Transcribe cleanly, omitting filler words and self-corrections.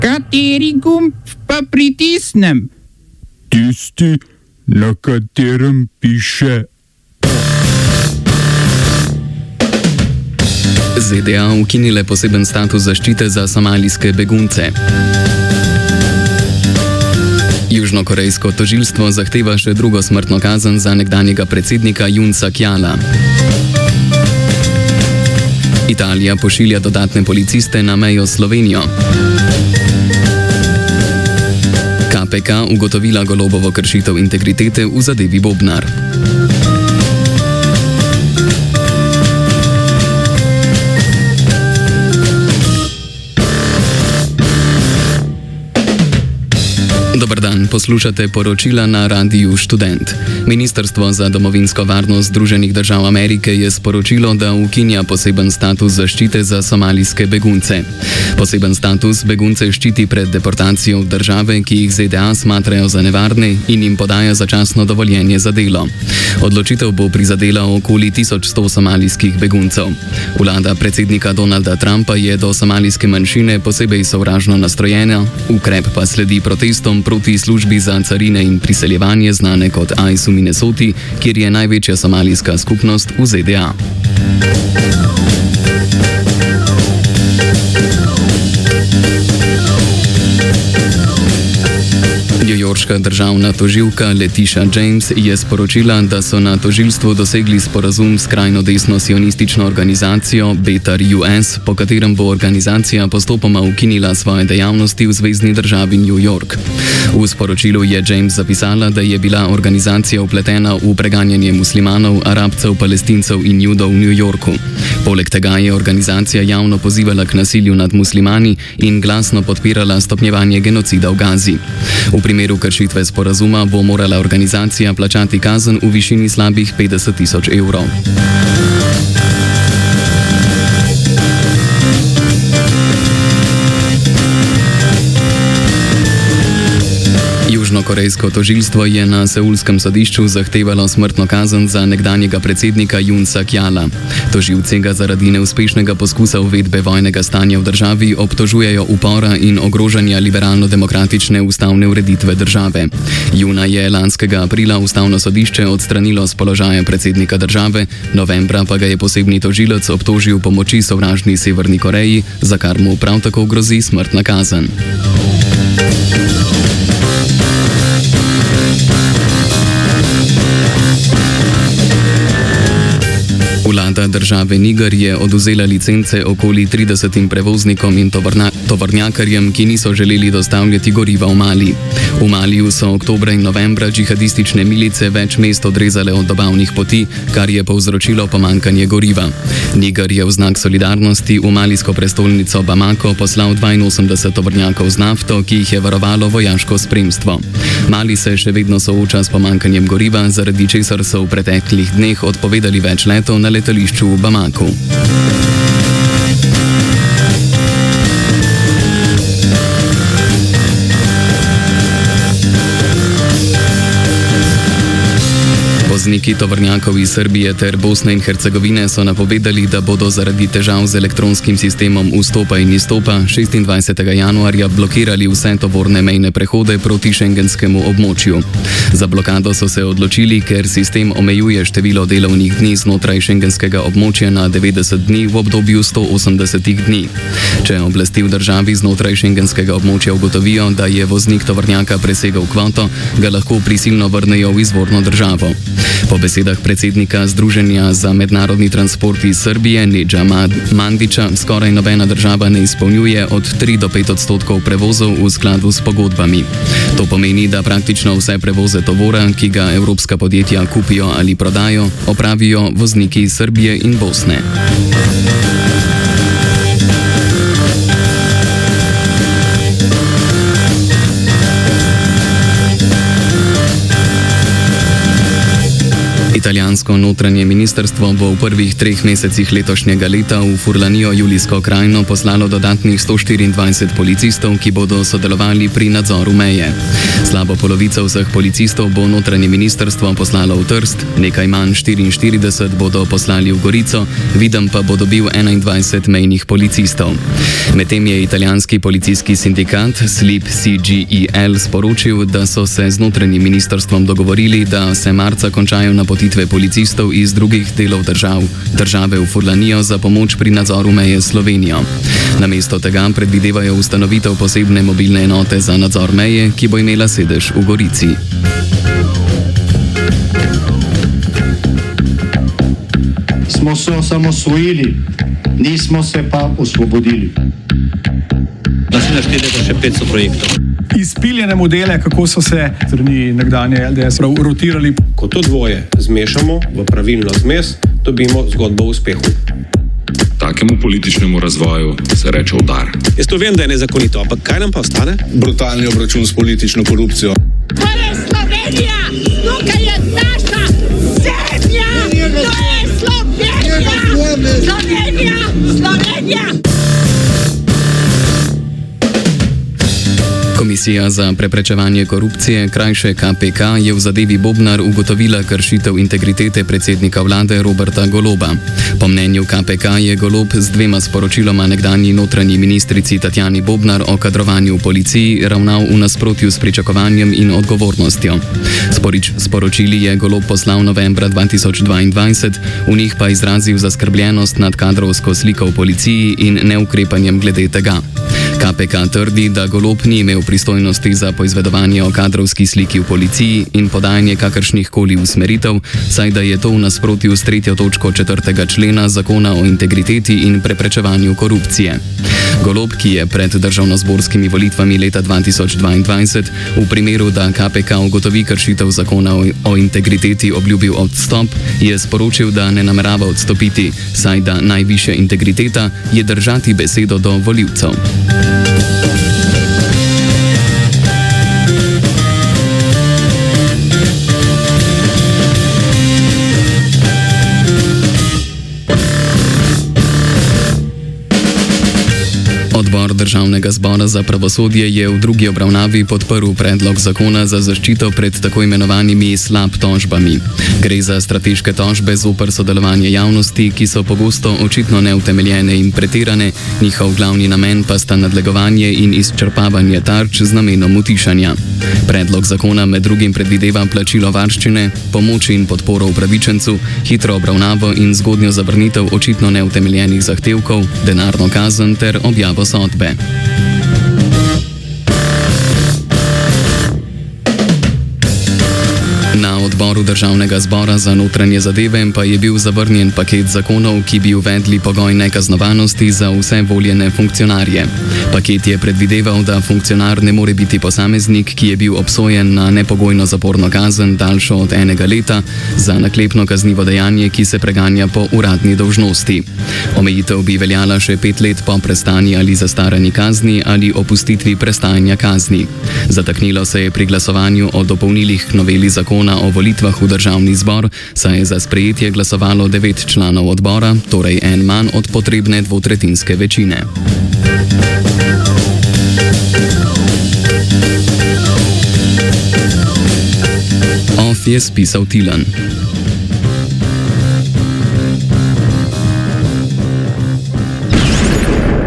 Kateri gumb pa pritisnem? Tisti, na katerem piše. ZDA ukinile poseben status zaščite za somalijske begunce. Južnokorejsko tožilstvo zahteva še drugo smrtno kazen za nekdanjega predsednika Yoon Suk-yeola. Italija pošilja dodatne policiste na mejo s Slovenijo. KPK ugotovila Golobovo kršitev integritete v zadevi Bobnar. Dobar dan, poslušate poročila na Radiu Študent. Ministrstvo za domovinsko varnost Združenih držav Amerike je sporočilo, da ukinja poseben status zaščite za somalijske begunce. Poseben status begunce ščiti pred deportacijo v države, ki jih ZDA smatrajo za nevarne in jim podaja začasno dovoljenje za delo. Odločitev bo prizadela okoli 1100 somalijskih beguncev. Vlada predsednika Donalda Trumpa je do somalijske manjšine posebej sovražno nastrojena, ukrep pa sledi protestom proti službi za carine in priseljevanje, znane kot ICE v Minnesoti, kjer je največja somalijska skupnost v ZDA. Newyorška državna tožilka Letitia James je sporočila, da so na tožilstvu dosegli sporazum s skrajno desno sionistično organizacijo Betar US, po katerem bo organizacija postopoma ukinila svoje dejavnosti v zvezni državi New York. V sporočilu je James zapisala, da je bila organizacija vpletena v preganjanje muslimanov, arabcev, palestincev in judov v New Yorku. Poleg tega je organizacija javno pozivala k nasilju nad muslimani in glasno podpirala stopnjevanje genocida v Gazi. V primeru kršitve sporazuma bo morala organizacija plačati kazen v višini slabih 50 000 evrov. Južnokorejsko tožilstvo je na seulskem sodišču zahtevalo smrtno kazen za nekdanjega predsednika Yoon Suk-yeola. Tožilci ga zaradi neuspešnega poskusa uvedbe vojnega stanja v državi obtožujejo upora in ogrožanja liberalno-demokratične ustavne ureditve države. Juna je lanskega aprila ustavno sodišče odstranilo z položaja predsednika države, novembra pa ga je posebni tožilec obtožil pomoči sovražni Severni Koreji, za kar mu prav tako grozi smrtna kazen. Vlada države Niger je odvzela licence okoli 30 prevoznikom in tovornjakarjem, ki niso želeli dostavljati goriva v Mali. V Maliju so oktobra in novembra džihadistične milice več mest odrezale od dobavnih poti, kar je povzročilo pomanjkanje goriva. Niger je v znak solidarnosti v malijsko prestolnico Bamako poslal 82 tovornjakov z nafto, ki jih je varovalo vojaško spremstvo. Mali se še vedno sooča s pomanjkanjem goriva, zaradi česar so v preteklih dneh odpovedali več letov na letališču v Bamaku. Vozniki tovornjakov iz Srbije ter Bosne in Hercegovine so napovedali, da bodo zaradi težav z elektronskim sistemom vstopa in izstopa 26. januarja blokirali vse tovorne mejne prehode proti šengenskemu območju. Za blokado so se odločili, ker sistem omejuje število delovnih dni znotraj šengenskega območja na 90 dni v obdobju 180 dni. Če oblasti v državi znotraj šengenskega območja ugotovijo, da je voznik tovornjaka presegel kvoto, ga lahko prisilno vrnejo v izvorno državo. Po besedah predsednika Združenja za mednarodni transport iz Srbije Nedža Mandića skoraj nobena država ne izpolnjuje od 3 do 5% prevozov v skladu s pogodbami. To pomeni, da praktično vse prevoze tovora, ki ga evropska podjetja kupijo ali prodajo, opravijo vozniki iz Srbije in Bosne. Italijansko notranje ministrstvo bo v prvih 3 mesecih letošnjega leta v Furlanijo Julijsko krajino poslalo dodatnih 124 policistov, ki bodo sodelovali pri nadzoru meje. Slabo polovico vseh policistov bo notranje ministrstvo poslalo v Trst, nekaj manj 44 bodo poslali v Gorico, Videm pa bo dobil 21 mejnih policistov. Medtem je italijanski policijski sindikat SLIP CGIL sporočil, da so se z notranjim ministrstvom dogovorili, da se marca končajo napotitve policistov iz drugih delov države v Furlanijo za pomoč pri nadzoru meje s Slovenijo. Namesto tega predvidevajo ustanovitev posebne mobilne enote za nadzor meje, ki bo imela sedež v Gorici. Smo se osamosvojili, nismo se pa osvobodili. Da si naštedete še 500 projektov. Izpiljene modele, kako so se strani nekdanje LDS rotirali. Ko to dvoje zmešamo v pravilno zmes, dobimo zgodbo o uspehu. Takemu političnemu razvoju se reče udar. Jaz to vem, da je nezakonito, ampak kaj nam pa ostane? Brutalni obračun s politično korupcijo. To je Slovenija! Tukaj je naša zemlja! To je Slovenija! Slovenija! Slovenija! Komisija za preprečevanje korupcije, krajše KPK, je v zadevi Bobnar ugotovila kršitev integritete predsednika vlade Roberta Goloba. Po mnenju KPK je Golob z 2 sporočiloma nekdanji notranji ministrici Tatjani Bobnar o kadrovanju v policiji ravnal v nasprotju s pričakovanjem in odgovornostjo. Sporočili je Golob poslal novembra 2022, v njih pa izrazil zaskrbljenost nad kadrovsko sliko v policiji in neukrepanjem glede tega. KPK trdi, da Golob ni imel pristojnosti za poizvedovanje o kadrovski sliki v policiji in podajanje kakršnih koli usmeritev, saj da je to v nasprotju s 3. točko 4. člena Zakona o integriteti in preprečevanju korupcije. Golob, ki je pred državnozborskimi volitvami leta 2022 v primeru, da KPK ugotovi kršitev Zakona o integriteti, obljubil odstop, je sporočil, da ne namerava odstopiti, saj da najvišja integriteta je držati besedo do volivcev. Odbor Državnega zbora za pravosodje je v drugi obravnavi podprl predlog zakona za zaščito pred tako imenovanimi slab tožbami. Gre za strateške tožbe zoper sodelovanje javnosti, ki so pogosto očitno neutemeljene in pretirane, njihov glavni namen pa sta nadlegovanje in izčrpavanje tarč z namenom utišanja. Predlog zakona med drugim predvideva plačilo varščine, pomoč in podporo upravičencu, hitro obravnavo in zgodnjo zavrnitev očitno neutemeljenih zahtevkov, denarno kazen ter objavo sodbe. Na odboru Državnega zbora za notranje zadeve pa je bil zavrnjen paket zakonov, ki bi uvedli pogoj nekaznovanosti za vse voljene funkcionarje. Paket je predvideval, da funkcionar ne more biti posameznik, ki je bil obsojen na nepogojno zaporno kazen daljšo od 1 leta za naklepno kaznivo dejanje, ki se preganja po uradni dolžnosti. Omejitev bi veljala še 5 let po prestani ali zastarani kazni ali opustitvi prestajanja kazni. Zataknilo se je pri glasovanju o dopolnilih k noveli zakona o volitvah v Državni zbor, saj je za sprejetje glasovalo 9 članov odbora, torej en manj od potrebne dvotretjinske večine. Off je spisal Tilan.